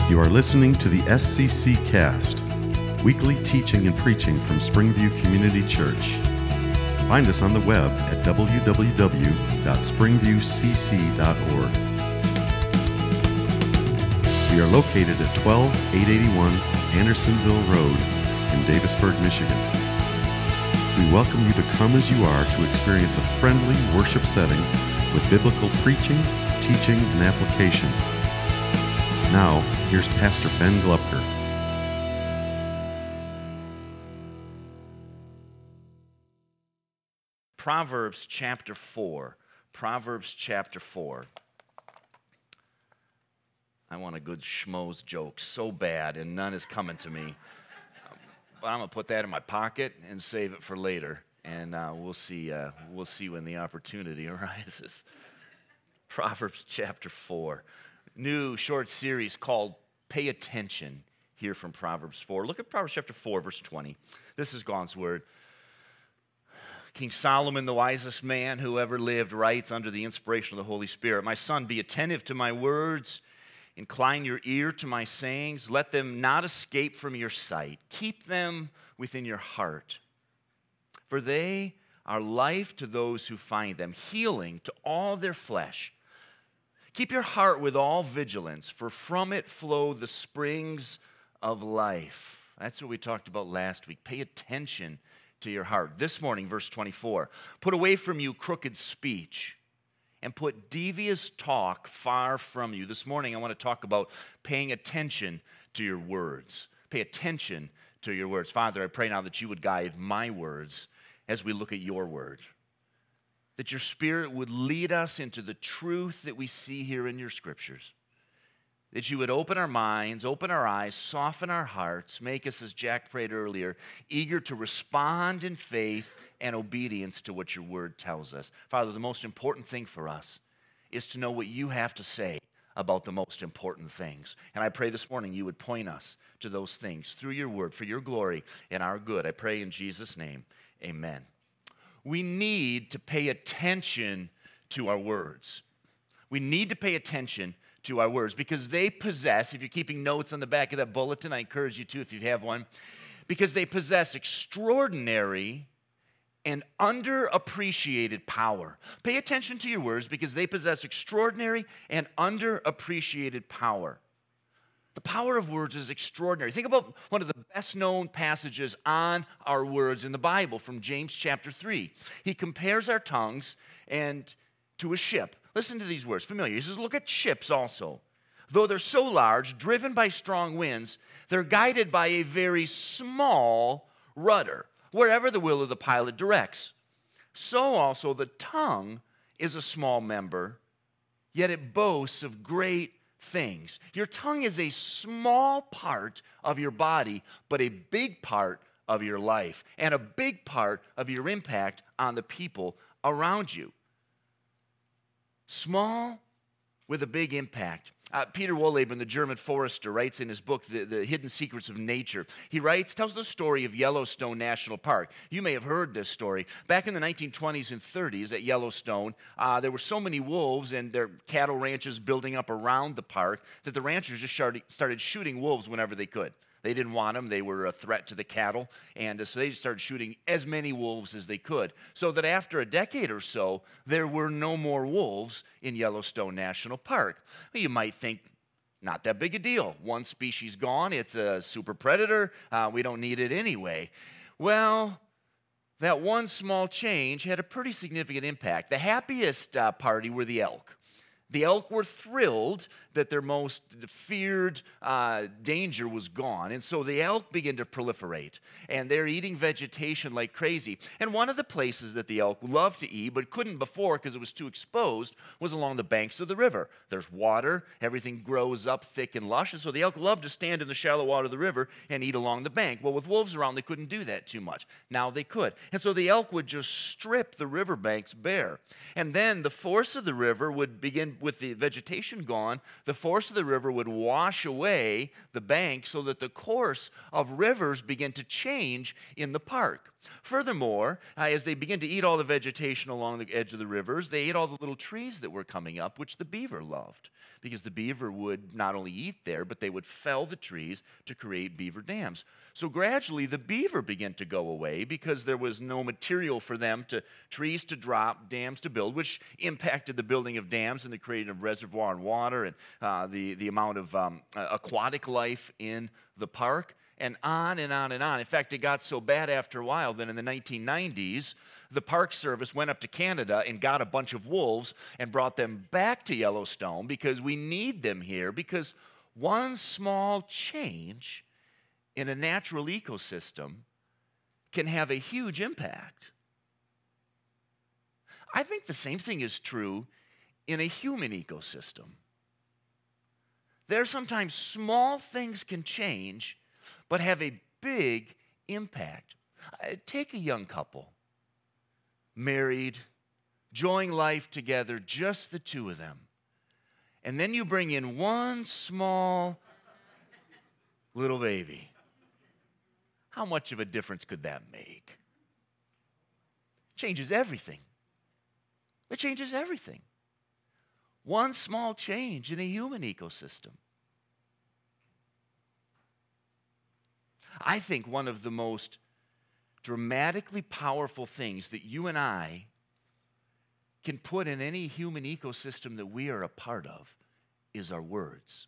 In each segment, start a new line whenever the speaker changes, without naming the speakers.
You are listening to the SCC Cast, weekly teaching and preaching from Springview Community Church. Find us on the web at www.springviewcc.org. We are located at 12881 Andersonville Road in Davisburg, Michigan. We welcome you to come as you are to experience a friendly worship setting with biblical preaching, teaching, and application. Now, here's Pastor Ben Glupker.
Proverbs chapter 4. Proverbs chapter 4. I want a good schmoes joke so bad, and none is coming to me. But I'm going to put that in my pocket and save it for later, and we'll see when the opportunity arises. Proverbs chapter 4. New short series called Pay Attention here from Proverbs 4. Look at Proverbs chapter 4, verse 20. This is God's word. King Solomon, the wisest man who ever lived, writes under the inspiration of the Holy Spirit, "My son, be attentive to my words. Incline your ear to my sayings. Let them not escape from your sight. Keep them within your heart. For they are life to those who find them, healing to all their flesh. Keep your heart with all vigilance, for from it flow the springs of life." That's what we talked about last week. Pay attention to your heart. This morning, verse 24, "Put away from you crooked speech, and put devious talk far from you." This morning, I want to talk about paying attention to your words. Pay attention to your words. Father, I pray now that you would guide my words as we look at your word. That your Spirit would lead us into the truth that we see here in your scriptures. That you would open our minds, open our eyes, soften our hearts, make us, as Jack prayed earlier, eager to respond in faith and obedience to what your word tells us. Father, the most important thing for us is to know what you have to say about the most important things. And I pray this morning you would point us to those things through your word for your glory and our good. I pray in Jesus' name, amen. We need to pay attention to our words. We need to pay attention to our words because they possess, if you're keeping notes on the back of that bulletin, I encourage you to if you have one, because they possess extraordinary and underappreciated power. Pay attention to your words because they possess extraordinary and underappreciated power. The power of words is extraordinary. Think about one of the best-known passages on our words in the Bible from James chapter 3. He compares our tongues to a ship. Listen to these words, familiar. He says, look at ships also. Though they're so large, driven by strong winds, they're guided by a very small rudder, wherever the will of the pilot directs. So also the tongue is a small member, yet it boasts of great things. Your tongue is a small part of your body, but a big part of your life, and a big part of your impact on the people around you. Small with a big impact. Peter Wohlleben, the German forester, writes in his book, The Hidden Secrets of Nature. He tells the story of Yellowstone National Park. You may have heard this story. Back in the 1920s and 30s at Yellowstone, there were so many wolves and their cattle ranches building up around the park that the ranchers just started shooting wolves whenever they could. They didn't want them. They were a threat to the cattle. And so they just started shooting as many wolves as they could. So that after a decade or so, there were no more wolves in Yellowstone National Park. Well, you might think, not that big a deal. One species gone. It's a super predator. We don't need it anyway. Well, that one small change had a pretty significant impact. The happiest party were the elk. The elk were thrilled that their most feared danger was gone. And so the elk began to proliferate. And they're eating vegetation like crazy. And one of the places that the elk loved to eat, but couldn't before because it was too exposed, was along the banks of the river. There's water. Everything grows up thick and lush. And so the elk loved to stand in the shallow water of the river and eat along the bank. Well, with wolves around, they couldn't do that too much. Now they could. And so the elk would just strip the riverbanks bare. And then the force of the river would begin, with the vegetation gone, the force of the river would wash away the bank so that the course of rivers began to change in the park. Furthermore, as they began to eat all the vegetation along the edge of the rivers, they ate all the little trees that were coming up, which the beaver loved, because the beaver would not only eat there, but they would fell the trees to create beaver dams. So gradually, the beaver began to go away because there was no material for them trees to drop, dams to build, which impacted the building of dams and the creation of reservoir and water and the amount of aquatic life in the park. And on and on and on. In fact, it got so bad after a while that in the 1990s, the Park Service went up to Canada and got a bunch of wolves and brought them back to Yellowstone because we need them here, because one small change in a natural ecosystem can have a huge impact. I think the same thing is true in a human ecosystem. There are sometimes small things can change but have a big impact. Take a young couple, married, enjoying life together, just the two of them. And then you bring in one small little baby. How much of a difference could that make? Changes everything. It changes everything. One small change in a human ecosystem. I think one of the most dramatically powerful things that you and I can put in any human ecosystem that we are a part of is our words.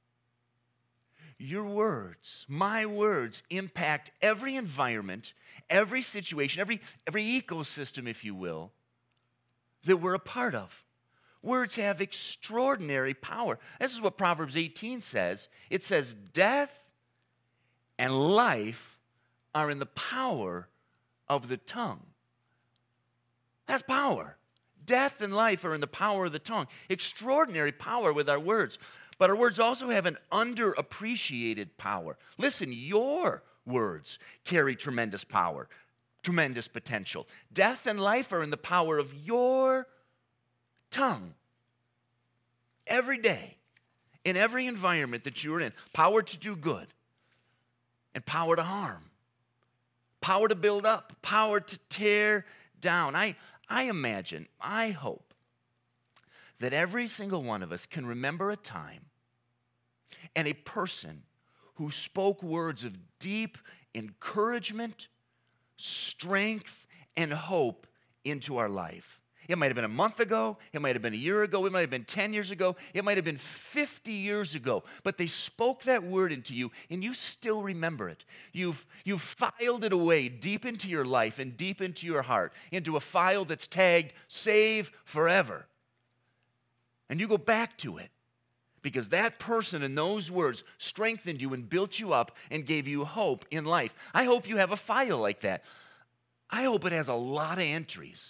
Your words, my words, impact every environment, every situation, every ecosystem, if you will, that we're a part of. Words have extraordinary power. This is what Proverbs 18 says. It says, death and life are in the power of the tongue. That's power. Death and life are in the power of the tongue. Extraordinary power with our words. But our words also have an underappreciated power. Listen, your words carry tremendous power, tremendous potential. Death and life are in the power of your tongue. Every day, in every environment that you're in, power to do good and power to harm, power to build up, power to tear down. I imagine, I hope that every single one of us can remember a time and a person who spoke words of deep encouragement, strength, and hope into our life. It might have been a month ago, it might have been a year ago, it might have been 10 years ago, it might have been 50 years ago, but they spoke that word into you and you still remember it. You've filed it away deep into your life and deep into your heart, into a file that's tagged Save Forever. And you go back to it because that person and those words strengthened you and built you up and gave you hope in life. I hope you have a file like that. I hope it has a lot of entries.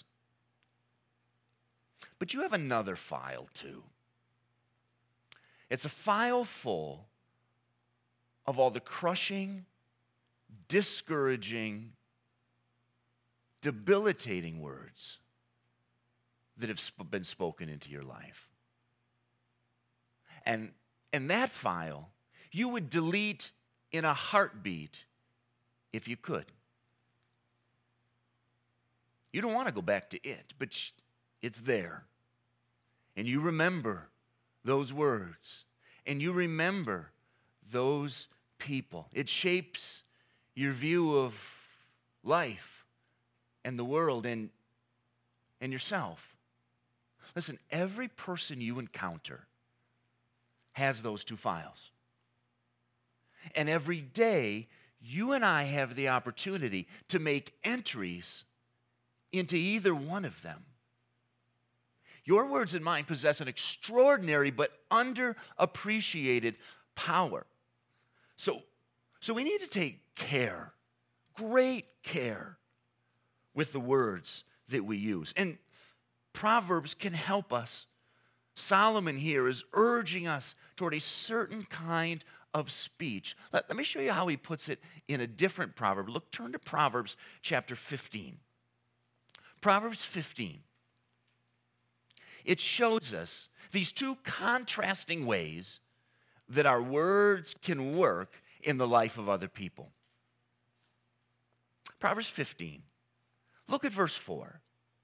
But you have another file too. It's a file full of all the crushing, discouraging, debilitating words that have been spoken into your life. And that file, you would delete in a heartbeat if you could. You don't want to go back to it, but it's there. And you remember those words. And you remember those people. It shapes your view of life and the world and yourself. Listen, every person you encounter has those two files. And every day, you and I have the opportunity to make entries into either one of them. Your words and mine possess an extraordinary but underappreciated power. So we need to take care, great care, with the words that we use. And Proverbs can help us. Solomon here is urging us toward a certain kind of speech. Let me show you how he puts it in a different proverb. Look, turn to Proverbs chapter 15. Proverbs 15. It shows us these two contrasting ways that our words can work in the life of other people. Proverbs 15. Look at verse 4.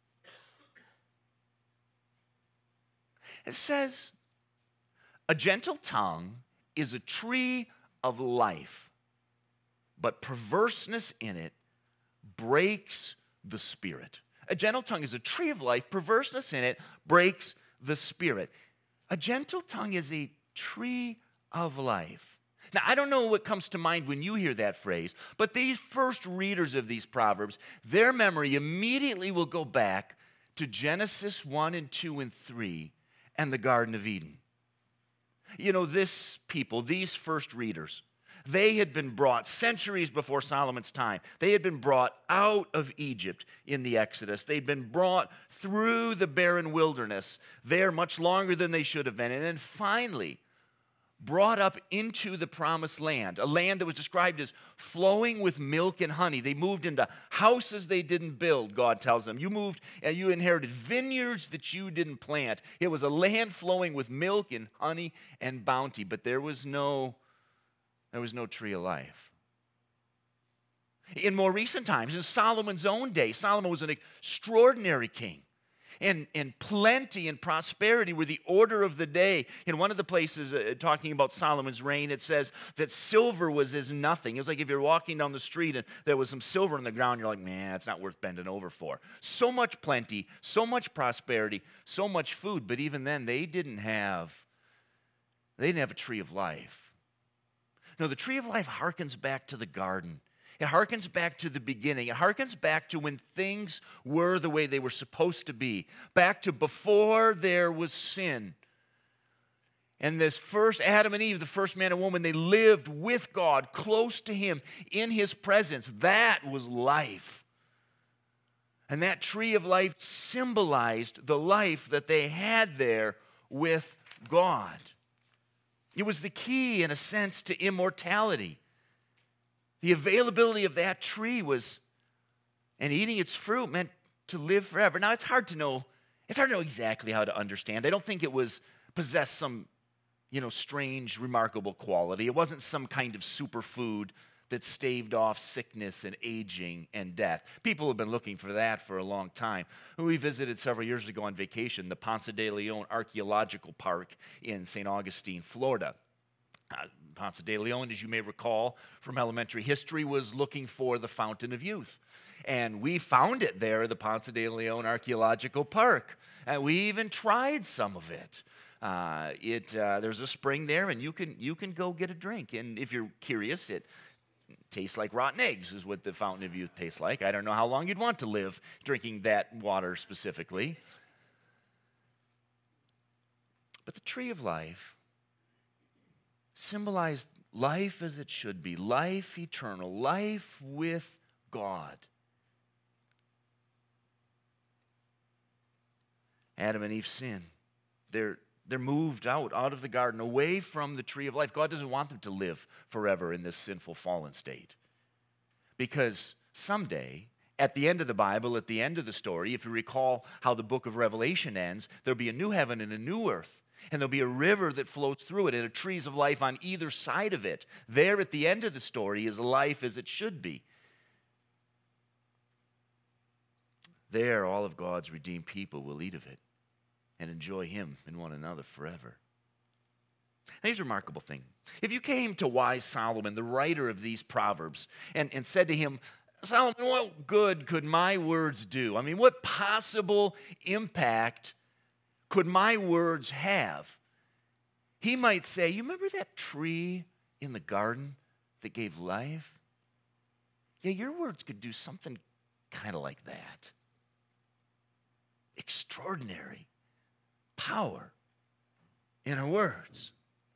It says, a gentle tongue is a tree of life, but perverseness in it breaks the spirit. A gentle tongue is a tree of life, perverseness in it breaks the spirit. A gentle tongue is a tree of life. Now, I don't know what comes to mind when you hear that phrase, but these first readers of these Proverbs, their memory immediately will go back to Genesis 1 and 2 and 3 and the Garden of Eden. You know, this people, these first readers, they had been brought centuries before Solomon's time. They had been brought out of Egypt in the Exodus. They'd been brought through the barren wilderness there much longer than they should have been. And then finally, brought up into the promised land, a land that was described as flowing with milk and honey. They moved into houses they didn't build, God tells them. You moved and you inherited vineyards that you didn't plant. It was a land flowing with milk and honey and bounty, but there was no tree of life. In more recent times, in Solomon's own day, Solomon was an extraordinary king. And plenty and prosperity were the order of the day. In one of the places talking about Solomon's reign, it says that silver was as nothing. It was like if you're walking down the street and there was some silver on the ground, you're like, man, it's not worth bending over for. So much plenty, so much prosperity, so much food. But even then, they didn't have a tree of life. No, the tree of life harkens back to the garden. It harkens back to the beginning. It harkens back to when things were the way they were supposed to be, back to before there was sin. And this first Adam and Eve, the first man and woman, they lived with God, close to Him, in His presence. That was life. And that tree of life symbolized the life that they had there with God. It was the key, in a sense, to immortality. The availability of that tree was, and eating its fruit meant to live forever. Now, it's hard to know exactly how to understand. I don't think it possessed some, strange, remarkable quality. It wasn't some kind of superfood that staved off sickness and aging and death. People have been looking for that for a long time. We visited several years ago on vacation the Ponce de Leon Archaeological Park in St. Augustine, Florida. Ponce de Leon, as you may recall from elementary history, was looking for the Fountain of Youth. And we found it there at the Ponce de Leon Archaeological Park. And we even tried some of it. There's a spring there, and you can go get a drink. And if you're curious, it tastes like rotten eggs is what the Fountain of Youth tastes like. I don't know how long you'd want to live drinking that water specifically. But the tree of life symbolized life as it should be, life eternal, life with God. Adam and Eve sin. They're moved out of the garden, away from the tree of life. God doesn't want them to live forever in this sinful, fallen state. Because someday, at the end of the Bible, at the end of the story, if you recall how the book of Revelation ends, there'll be a new heaven and a new earth. And there'll be a river that flows through it and a trees of life on either side of it. There at the end of the story is life as it should be. There, all of God's redeemed people will eat of it and enjoy Him and one another forever. Now, here's a remarkable thing. If you came to wise Solomon, the writer of these Proverbs, and said to him, Solomon, what good could my words do? I mean, what possible impact could my words have? He might say, you remember that tree in the garden that gave life? Yeah, your words could do something kind of like that. Extraordinary power in our words.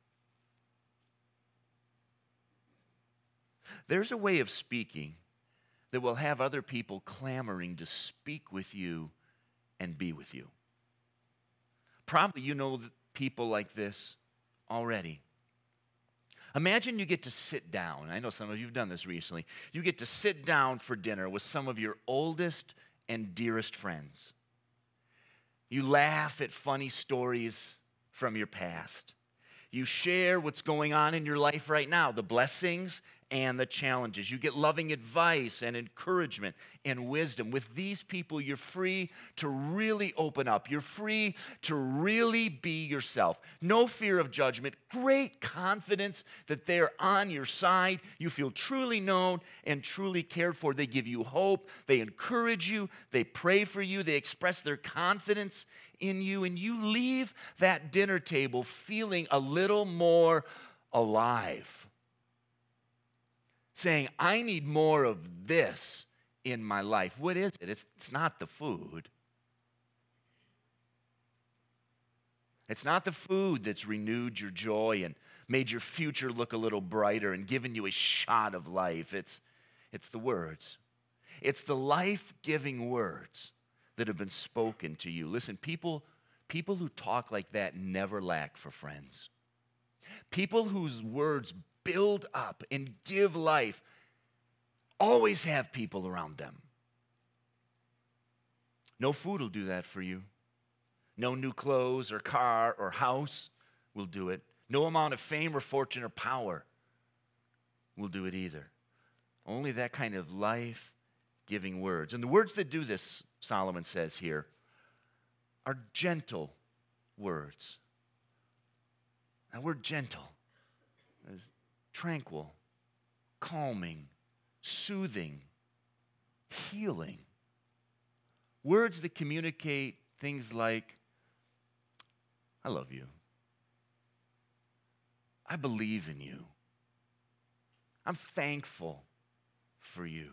There's a way of speaking that will have other people clamoring to speak with you and be with you. Probably you know people like this already. Imagine you get to sit down. I know some of you have done this recently. You get to sit down for dinner with some of your oldest and dearest friends. You laugh at funny stories from your past. You share what's going on in your life right now, the blessings and the challenges. You get loving advice and encouragement and wisdom. With these people, you're free to really open up. You're free to really be yourself. No fear of judgment. Great confidence that they're on your side. You feel truly known and truly cared for. They give you hope. They encourage you. They pray for you. They express their confidence in you. And you leave that dinner table feeling a little more alive, saying, I need more of this in my life. What is it? It's not the food. It's not the food that's renewed your joy and made your future look a little brighter and given you a shot of life. It's the words. It's the life-giving words that have been spoken to you. Listen, people who talk like that never lack for friends. People whose words build up and give life always have people around them. No food will do that for you. No new clothes or car or house will do it. No amount of fame or fortune or power will do it either. Only that kind of life-giving words. And the words that do this, Solomon says here, are gentle words. That word gentle is tranquil, calming, soothing, healing. Words that communicate things like, I love you. I believe in you. I'm thankful for you.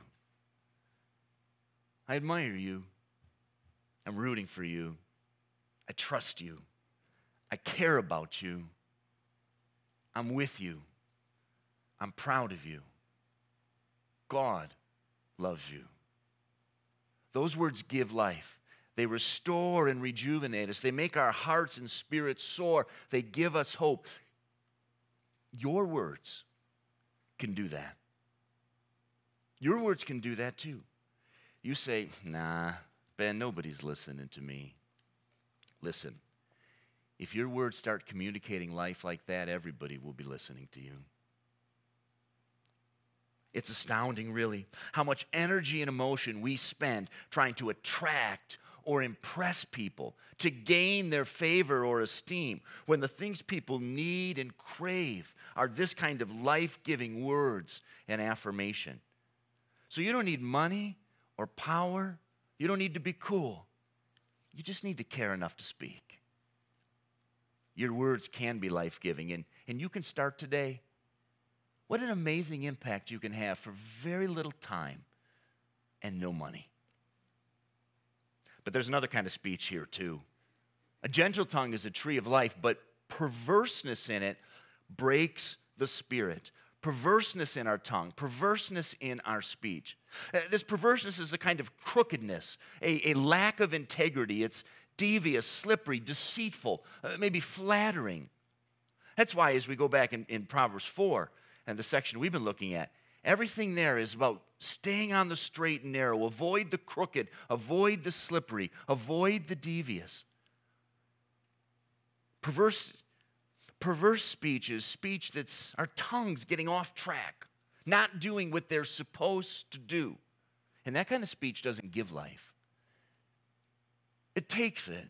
I admire you. I'm rooting for you. I trust you. I care about you. I'm with you. I'm proud of you. God loves you. Those words give life. They restore and rejuvenate us. They make our hearts and spirits soar. They give us hope. Your words can do that. Your words can do that too. You say, nah, Ben, nobody's listening to me. Listen, if your words start communicating life like that, everybody will be listening to you. It's astounding, really, how much energy and emotion we spend trying to attract or impress people, to gain their favor or esteem, when the things people need and crave are this kind of life-giving words and affirmation. So you don't need money or power. You don't need to be cool. You just need to care enough to speak. Your words can be life-giving, and you can start today. What an amazing impact you can have for very little time and no money. But there's another kind of speech here too. A gentle tongue is a tree of life, but perverseness in it breaks the spirit. Perverseness in our tongue, perverseness in our speech. This perverseness is a kind of crookedness, a lack of integrity. It's devious, slippery, deceitful, maybe flattering. That's why as we go back in Proverbs 4, and the section we've been looking at, everything there is about staying on the straight and narrow. Avoid the crooked. Avoid the slippery. Avoid the devious. Perverse speech is speech that's our tongues getting off track, not doing what they're supposed to do. And that kind of speech doesn't give life. It takes it.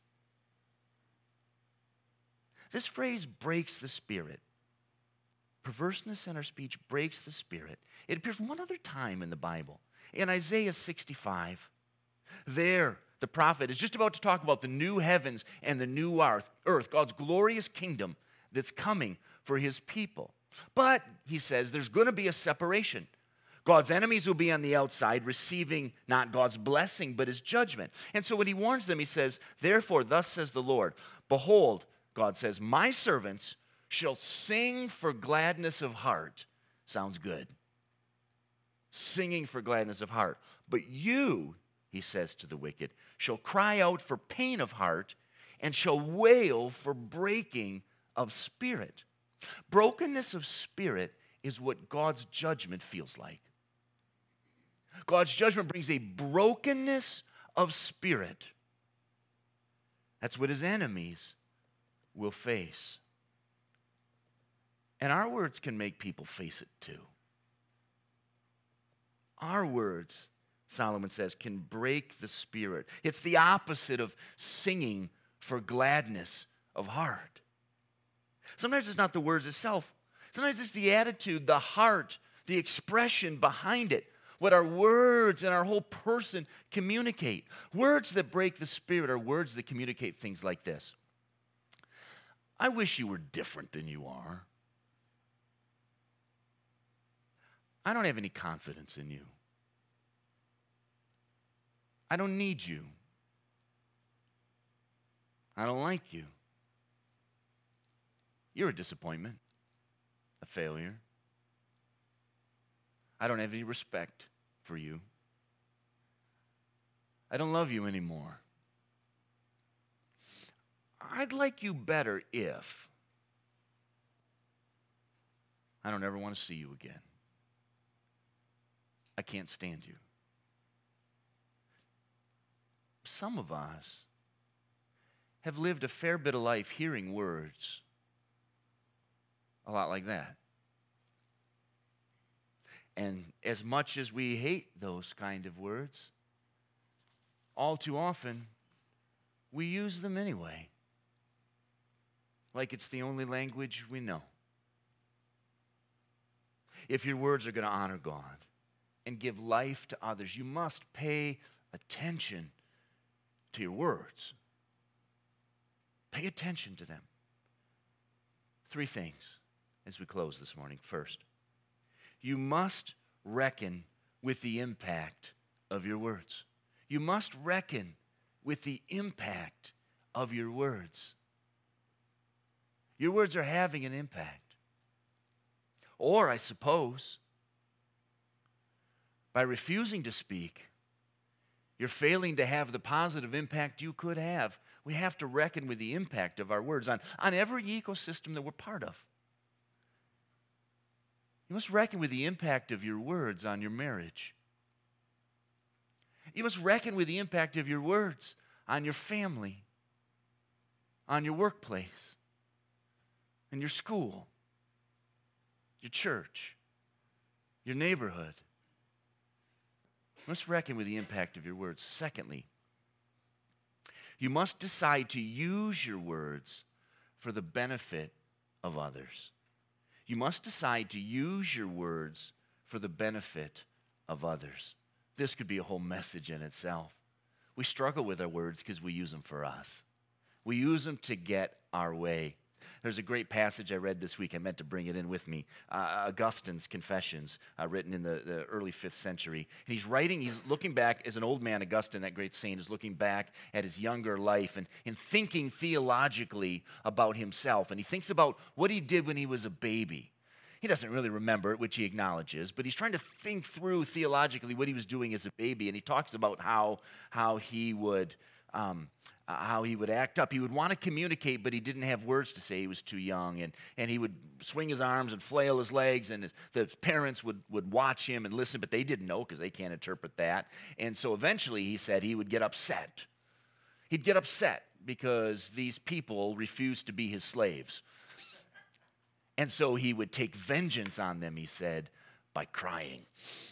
This phrase breaks the spirit. Perverseness in our speech breaks the spirit. It appears one other time in the Bible, in Isaiah 65. There, the prophet is just about to talk about the new heavens and the new earth, God's glorious kingdom that's coming for his people. But, he says, there's going to be a separation. God's enemies will be on the outside, receiving not God's blessing, but his judgment. And so when he warns them, he says, therefore, thus says the Lord, behold, God says, my servants shall sing for gladness of heart. Sounds good. Singing for gladness of heart. But you, he says to the wicked, shall cry out for pain of heart and shall wail for breaking of spirit. Brokenness of spirit is what God's judgment feels like. God's judgment brings a brokenness of spirit. That's what his enemies will face. And our words can make people face it too. Our words, Solomon says, can break the spirit. It's the opposite of singing for gladness of heart. Sometimes it's not the words itself. Sometimes it's the attitude, the heart, the expression behind it. What our words and our whole person communicate. Words that break the spirit are words that communicate things like this. I wish you were different than you are. I don't have any confidence in you. I don't need you. I don't like you. You're a disappointment, a failure. I don't have any respect for you. I don't love you anymore. I'd like you better if I don't ever want to see you again. I can't stand you. Some of us have lived a fair bit of life hearing words a lot like that. And as much as we hate those kind of words, all too often, we use them anyway. Like it's the only language we know. If your words are going to honor God and give life to others, you must pay attention to your words. Pay attention to them. 3 things as we close this morning. First, you must reckon with the impact of your words. You must reckon with the impact of your words. Your words are having an impact. Or, I suppose, by refusing to speak, you're failing to have the positive impact you could have. We have to reckon with the impact of our words on every ecosystem that we're part of. You must reckon with the impact of your words on your marriage. You must reckon with the impact of your words on your family, on your workplace, in your school, your church, your neighborhood. You must reckon with the impact of your words. Secondly, you must decide to use your words for the benefit of others. You must decide to use your words for the benefit of others. This could be a whole message in itself. We struggle with our words because we use them for us. We use them to get our way. There's a great passage I read this week. I meant to bring it in with me. Augustine's Confessions, written in the early 5th century. And he's looking back, as an old man, Augustine, that great saint, is looking back at his younger life and thinking theologically about himself. And he thinks about what he did when he was a baby. He doesn't really remember it, which he acknowledges, but he's trying to think through theologically what he was doing as a baby. And he talks about how he would act up. He would want to communicate, but he didn't have words to say. He was too young. And he would swing his arms and flail his legs, and the parents would watch him and listen, but they didn't know because they can't interpret that. And so eventually, he said, he would get upset. He'd get upset because these people refused to be his slaves. And so he would take vengeance on them, he said, by crying.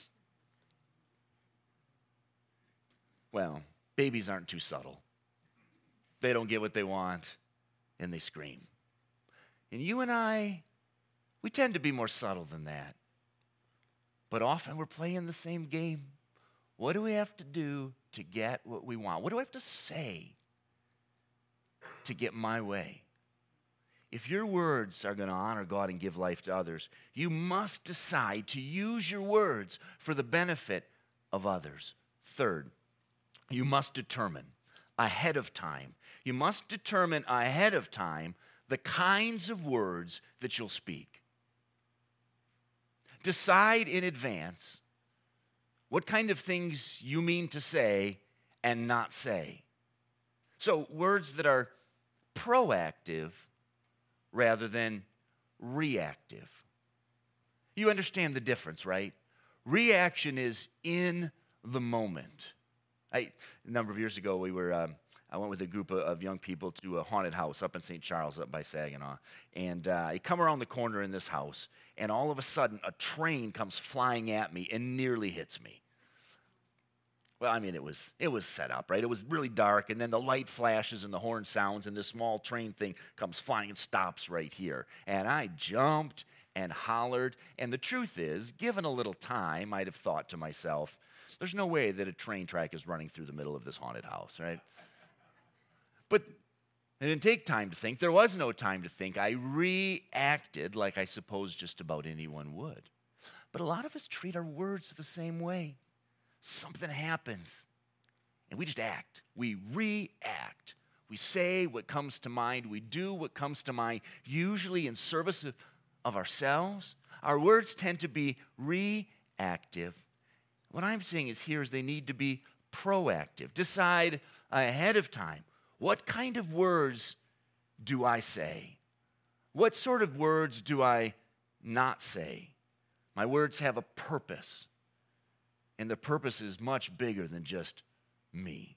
Well, babies aren't too subtle. They don't get what they want, and they scream. And you and I, we tend to be more subtle than that. But often we're playing the same game. What do we have to do to get what we want? What do I have to say to get my way? If your words are going to honor God and give life to others, you must decide to use your words for the benefit of others. Third, you must determine ahead of time. You must determine ahead of time the kinds of words that you'll speak. Decide in advance what kind of things you mean to say and not say. So words that are proactive rather than reactive. You understand the difference, right? Reaction is in the moment. A number of years ago, we were I went with a group of young people to a haunted house up in St. Charles, up by Saginaw. And I come around the corner in this house, and all of a sudden, a train comes flying at me and nearly hits me. Well, I mean, it was set up, right? It was really dark, and then the light flashes and the horn sounds, and this small train thing comes flying and stops right here. And I jumped and hollered, and the truth is, given a little time, I'd have thought to myself, there's no way that a train track is running through the middle of this haunted house, right? But it didn't take time to think. There was no time to think. I reacted like I suppose just about anyone would. But a lot of us treat our words the same way. Something happens, and we just act. We react. We say what comes to mind. We do what comes to mind, usually in service of ourselves. Our words tend to be reactive. What I'm saying is they need to be proactive. Decide ahead of time, what kind of words do I say? What sort of words do I not say? My words have a purpose. And the purpose is much bigger than just me.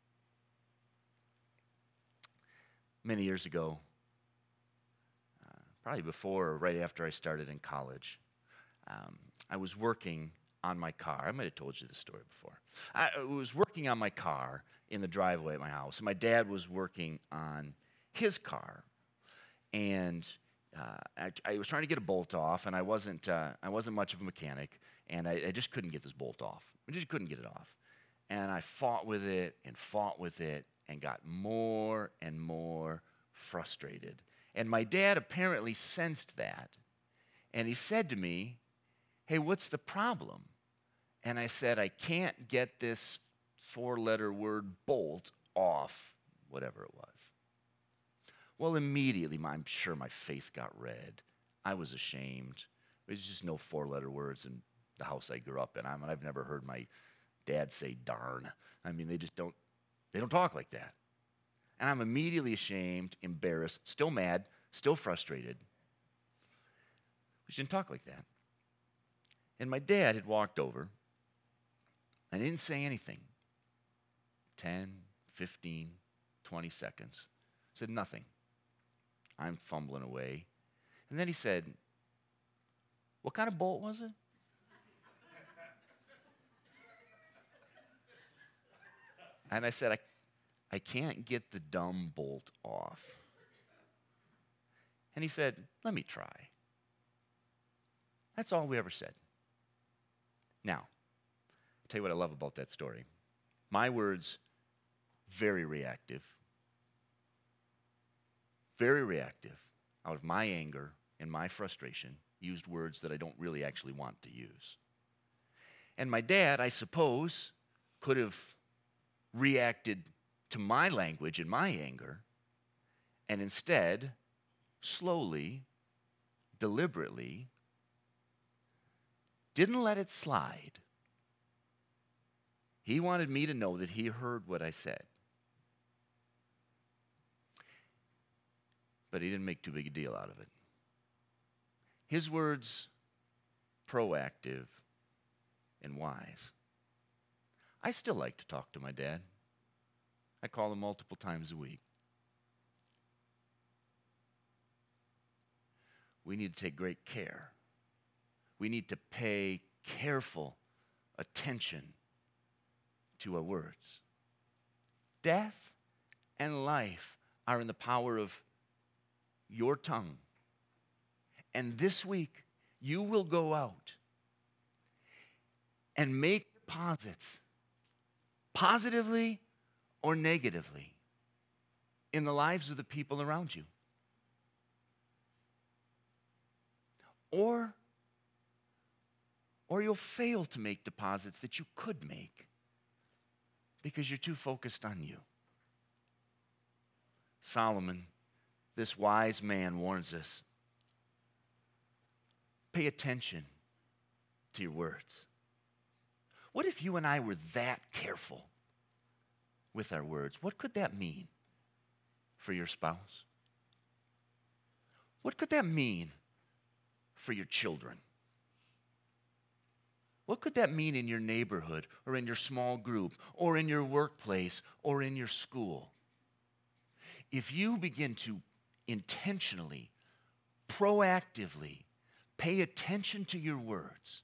Many years ago, probably before or right after I started in college, I was working on my car. I might have told you this story before. I was working on my car in the driveway at my house, and my dad was working on his car. And I was trying to get a bolt off, and I wasn't much of a mechanic, and I just couldn't get this bolt off. I just couldn't get it off. And I fought with it and got more and more frustrated. And my dad apparently sensed that. And he said to me, "Hey, what's the problem?" And I said, "I can't get this 4-letter word bolt off," whatever it was. Well, immediately, I'm sure my face got red. I was ashamed. There's just no 4-letter words in the house I grew up in. I've never heard my dad say darn. I mean, they don't talk like that. And I'm immediately ashamed, embarrassed, still mad, still frustrated. We shouldn't talk like that. And my dad had walked over and didn't say anything. 10, 15, 20 seconds. Said nothing. I'm fumbling away. And then he said, "What kind of bolt was it?" And I said, I can't get the dumb bolt off. And he said, "Let me try." That's all we ever said. Now, I'll tell you what I love about that story. My words, very reactive out of my anger and my frustration, used words that I don't really actually want to use. And my dad, I suppose, could have reacted to my language and my anger, and instead, slowly, deliberately, didn't let it slide. He wanted me to know that he heard what I said. But he didn't make too big a deal out of it. His words, proactive and wise. I still like to talk to my dad. I call him multiple times a week. We need to take great care. We need to pay careful attention to our words. Death and life are in the power of your tongue. And this week, you will go out and make deposits, positively or negatively, in the lives of the people around you. Or you'll fail to make deposits that you could make because you're too focused on you. Solomon, this wise man, warns us, pay attention to your words. What if you and I were that careful with our words? What could that mean for your spouse? What could that mean for your children? What could that mean in your neighborhood or in your small group or in your workplace or in your school? if you begin to intentionally, proactively pay attention to your words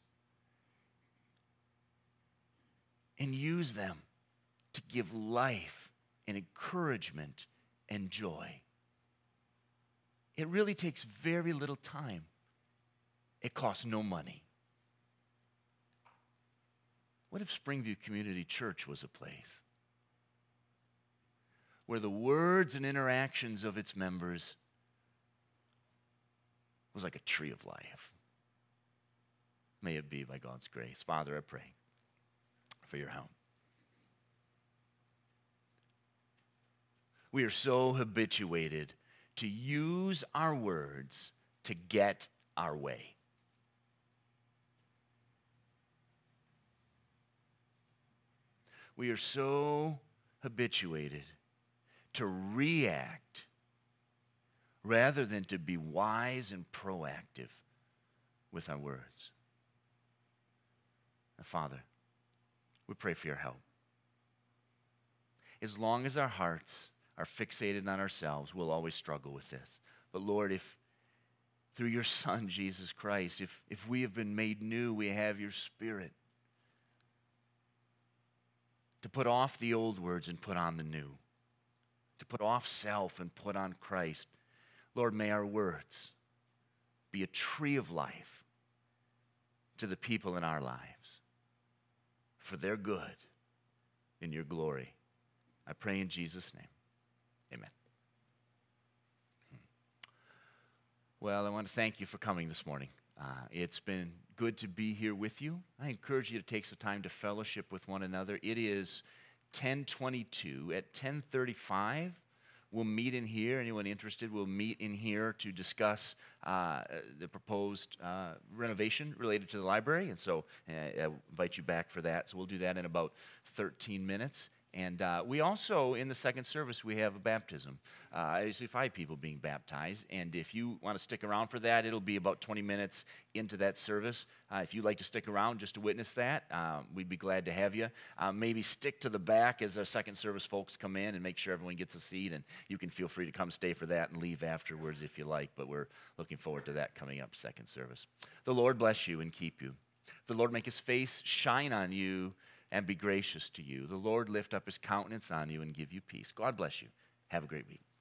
and use them to give life and encouragement and joy, it really takes very little time. It costs no money. What if Springview Community Church was a place where the words and interactions of its members was like a tree of life? May it be by God's grace. Father, I pray for your help. We are so habituated to use our words to get our way. We are so habituated to react rather than to be wise and proactive with our words. Now, Father, we pray for your help. As long as our hearts are fixated on ourselves, we'll always struggle with this. But Lord, if through your Son, Jesus Christ, if we have been made new, we have your Spirit to put off the old words and put on the new, to put off self and put on Christ. Lord, may our words be a tree of life to the people in our lives for their good in your glory. I pray in Jesus' name. Amen. Well, I want to thank you for coming this morning. It's been good to be here with you. I encourage you to take some time to fellowship with one another. It is 10:22. At 10:35, we'll meet in here. Anyone interested, we'll meet in here to discuss the proposed renovation related to the library. And so I invite you back for that. So we'll do that in about 13 minutes. And we also, in the second service, we have a baptism. I see 5 people being baptized. And if you want to stick around for that, it'll be about 20 minutes into that service. If you'd like to stick around just to witness that, we'd be glad to have you. Maybe stick to the back as our second service folks come in and make sure everyone gets a seat. And you can feel free to come stay for that and leave afterwards if you like. But we're looking forward to that coming up second service. The Lord bless you and keep you. The Lord make his face shine on you and be gracious to you. The Lord lift up his countenance on you and give you peace. God bless you. Have a great week.